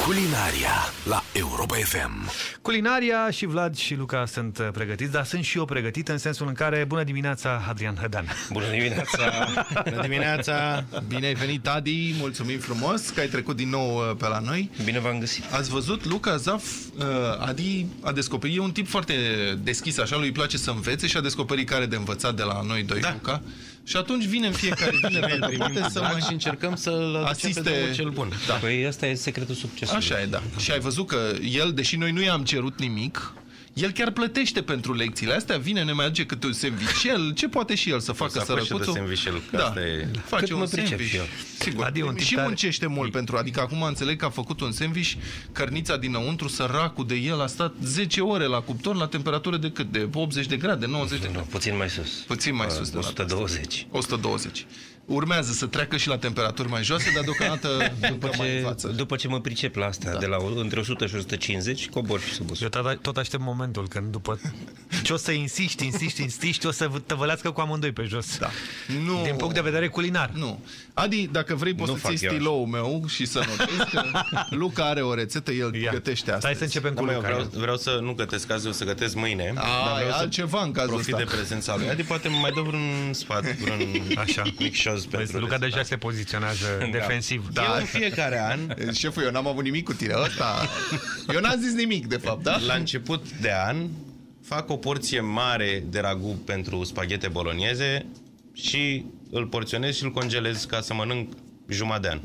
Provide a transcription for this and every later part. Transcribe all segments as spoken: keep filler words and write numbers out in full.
Culinaria la Europa F M. Culinaria și Vlad și Luca sunt pregătiți, dar sunt și eu pregătit în sensul în care... Bună dimineața, Adrian Hădan! Bună dimineața! Bună dimineața! Bine ai venit, Adi! Mulțumim frumos că ai trecut din nou pe la noi. Bine v-am găsit! Ați văzut, Luca, Zaf, Adi a descoperit, e un tip foarte deschis, așa, lui îi place să învețe și a descoperit care de învățat de la noi doi, da. Luca. Și atunci vine în fiecare vineri să mai... și încercăm să-l asiste pe drumul cel bun. Da. Păi ăsta e secretul succesului. Așa e, da. Și ai văzut că el, deși noi nu i-am cerut nimic, el chiar plătește pentru lecțiile astea, vine, ne mai aduce câte un sandvichel, ce poate și el să facă sărăcuțul. Da, face cât un mă pricep sandwich. și eu. Sigur. Adi, un și tare... muncește mult pentru, adică acum înțeleg că a făcut un sandwich, cărnița dinăuntru, săracul de el a stat zece ore la cuptor la temperatură de cât? De optzeci de grade, nouăzeci de grade. Nu, puțin mai sus. Puțin mai sus. o sută douăzeci. o sută douăzeci. Urmează să treacă și la temperaturi mai joase, dar deocamdată după ce, mai învață. După ce mă pricep la astea, da. De la între o sută și o sută cincizeci, cobor și subus. Eu tot, tot aștept momentul când după ce o să insiști, insiști, insiști, o să tăvălească cu amândoi pe jos. Da. Nu. Din punct de vedere culinar. Nu. Adi, dacă vrei poți să ții stiloul meu și să notezi că Luca are o rețetă, el Ia. gătește astăzi. Stai să începem da, cu Luca. Vreau, vreau să nu gătesc azi, o să gătesc mâine. A, dar vreau altceva în cazul profit ăsta. de prezența lui. Adi, poate mai dă vreun sfat, vreun Așa. mic șoz pentru Luca deja se poziționează da. defensiv. Da. Eu în fiecare an... Șeful, eu n-am avut nimic cu tine. Ăsta... Eu n-am zis nimic, de fapt, da? La început de an fac o porție mare de ragu pentru spaghete bolognese și îl porționez și îl congelez ca să mănânc jumătate de an.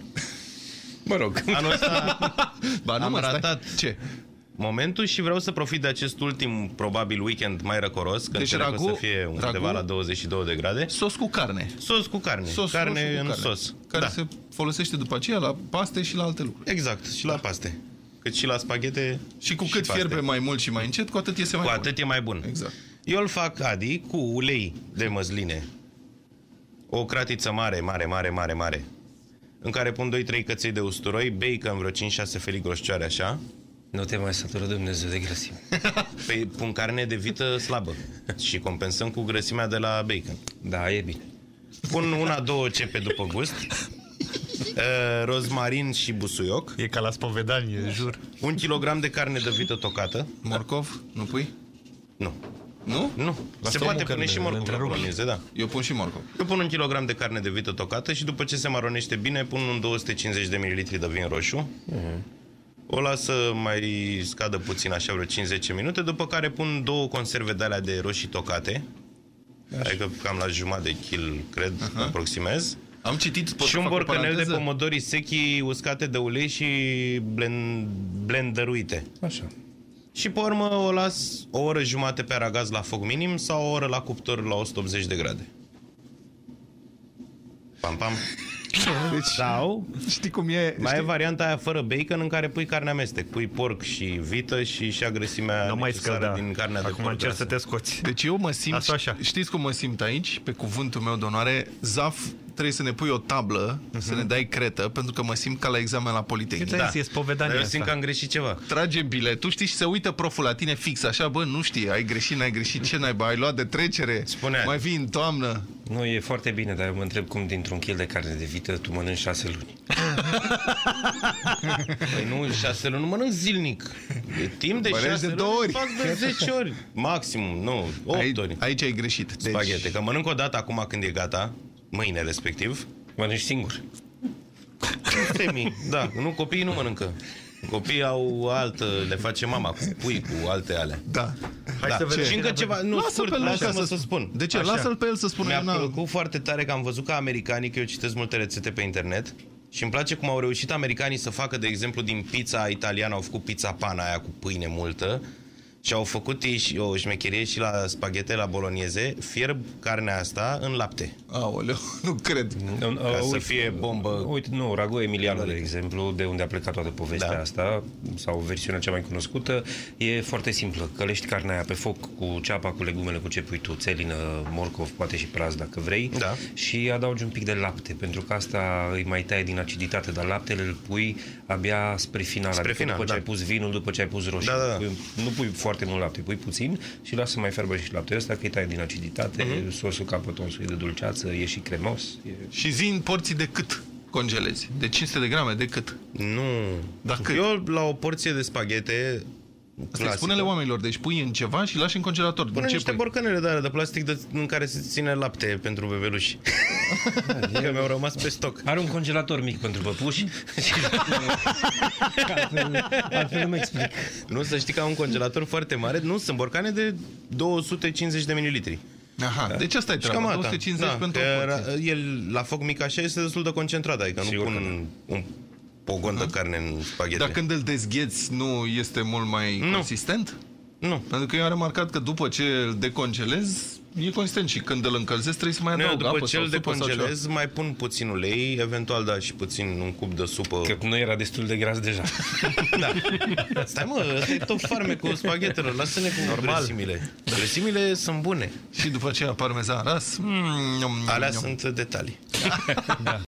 Mă rog. Anul ăsta ba, nu am mă, ratat ce? momentul și vreau să profit de acest ultim, probabil, weekend mai răcoros, când deci ragu, o să fie undeva ragu, la douăzeci și două de grade. Sos cu carne. Sos cu carne. Sos, carne în carne, sos. Care da. se folosește după aceea la paste și la alte lucruri. Exact, și la paste. Cât și la spaghete. Și cu cât și fierbe mai mult și mai încet, cu atât iese mai cu bun. Cu atât e mai bun. Exact. Eu îl fac, Adi, cu ulei de măsline. O cratiță mare, mare, mare, mare, mare. În care pun doi trei căței de usturoi, bacon, vreo cinci șase felii groșcioare, așa. Nu te mai satură Dumnezeu de grăsime. Păi pun carne de vită slabă și compensăm cu grăsimea de la bacon. Da, e bine. Pun una, două cepe după gust, uh, rozmarin și busuioc. E ca la spovedanie, jur. Un kilogram de carne de vită tocată. Morcov, nu pui? Nu. Nu? Nu. Se poate pune și morcov la bolognese, da. Eu pun și morcov. Eu pun un kilogram de carne de vită tocată și după ce se maronește bine, pun un două sute cincizeci de mililitri de vin roșu. Uh-huh. O las să mai scadă puțin, așa vreo cinci zece minute, după care pun două conserve de alea de roșii tocate. Așa. Adică cam la jumătate de kil, cred, uh-huh. aproximez. Am citit, pot și un borcanel de pomodori sechi uscate de ulei și blend, blenderuite. Așa. Și pe urmă o las o oră jumate pe aragaz la foc minim sau o oră la cuptor la o sută optzeci de grade. Pam, pam. Deci, sau știi cum e? Mai știi? e varianta aia fără bacon în care pui carne amestec. Pui porc și vită și și grăsimea nu mai scălda. Din carnea de porc. Acum încerc să te scoți. Deci eu mă simt, așa. Știți cum mă simt aici? Pe cuvântul meu de onoare, Zaf, trebuie să ne pui o tablă, uh-huh. să ne dai cretă, pentru că mă simt ca la examen la Politehnic. Da. E spovedania. Eu simt că am greșit ceva. Trage biletul, știi, și se uită proful la tine fix, așa, bă, nu știi, ai greșit, n-ai greșit, ce naiba, ai luat de trecere, Spune. Mai vii în toamnă. Nu, e foarte bine, dar eu mă întreb cum dintr-un kil de carne de vită tu mănânci șase luni. Păi nu, șase luni nu mănânc zilnic. De timp de Mănânci șase de două luni ori. fac de zece ori. Maximum, nu, opt Ai, ori. Aici ai greșit. Spaghete, deci... că mănânc o dată acum când e gata, mâine respectiv. Mănânci singur. Femii, da, nu, copiii nu mănâncă. Copiii au altă, le face mama cu pui, cu alte alea. Da. Hai da. să vedem. Și încă ceva, nu, lasă scurt, pe el lasă-mă să, să spun. De ce? Așa. Lasă-l pe el să spună. Mi-a plăcut foarte tare că am văzut că americanii, că eu citesc multe rețete pe internet, și îmi place cum au reușit americanii să facă, de exemplu, din pizza italiană, au făcut pizza pana aia cu pâine multă. Și au făcut ei și o șmecherie și la spaghete, la bolognese, fierb carnea asta în lapte. Aoleu, nu cred. Ca uh, să uite, fie bombă. Uite, nu, Rago Emiliano, de exemplu, de unde a plecat toată povestea da. asta, sau versiunea cea mai cunoscută, e foarte simplă. Călești carnea aia pe foc cu ceapa, cu legumele, cu ce pui tu, țelină, morcov, poate și praz dacă vrei, da. și adaugi un pic de lapte, pentru că asta îi mai taie din aciditate, dar laptele îl pui abia spre final, spre adică final după da. ce ai pus vinul, după ce ai pus roșii. Da, da, da. Nu pui foarte mult lapte, pui puțin și lasă mai fierbă și laptele ăsta, că îi taie din aciditate, uh-huh. sosul capătă un soi de dulceață, e și cremos. E... Și zi în porții de cât? congelezi? De cinci sute de grame? De cât? Nu. Dacă... Eu la o porție de spaghete Asta spune-le oamenilor, deci pui în ceva și lași în congelator. Pune ce niște pui? borcanele de, de plastic de, în care se ține lapte pentru bebeluși. Că mi-au rămas pe stoc. Are un congelator mic pentru păpuși. altfel, altfel nu explic. Nu, să știi că am un congelator foarte mare. Nu, sunt borcane de două sute cincizeci de mililitri. Aha, da. Deci asta e treaba, două sute cincizeci da, pentru o porție. El, la foc mic așa, este destul de concentrat. Adică Sigur nu pun un, un pogon de carne în spaghete. Dar când îl dezgheți, nu este mult mai nu. consistent? Nu. Pentru că eu am remarcat că după ce îl decongelez, e consistent și când îl încălzesc trebuie să mai Nu, adaug după apă ce sau îl supă sau decongelez, ceva. mai pun puțin ulei, eventual da și puțin un cub de supă. Că nu era destul de gras deja. Da. Stai mă, ăsta e tot farmecul spaghetelor. Lasă-ne cu Normal. grăsimile. Grăsimile sunt bune. Și după aceea parmezan ras. Mm, Alea sunt detalii.